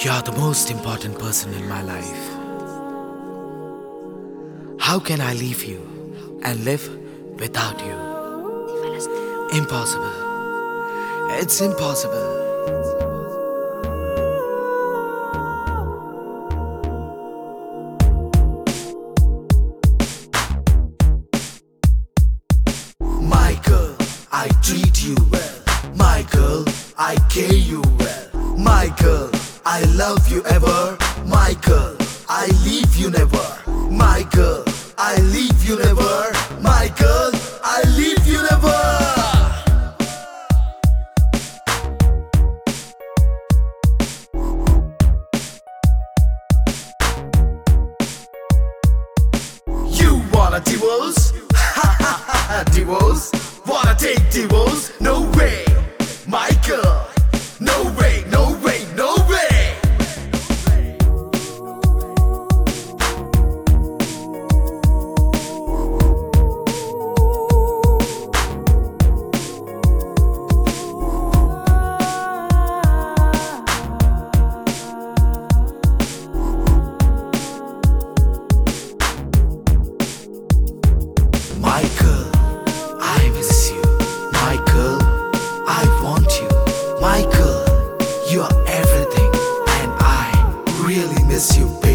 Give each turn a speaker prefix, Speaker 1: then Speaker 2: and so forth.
Speaker 1: You're the most important person in my life. How can I leave you and live without you? Impossible. It's impossible. My girl, I treat you well. My girl, I care you well. My girl, I love you ever. My girl, I leave you never. My girl, I leave you never. My girl, I leave you never. You wanna divorce? Divorce? Wanna take divorce? No way, my girl. No way, no way, no way. My girl, I miss you. My girl, I want you. My girl, you are everything, and I really miss you, baby.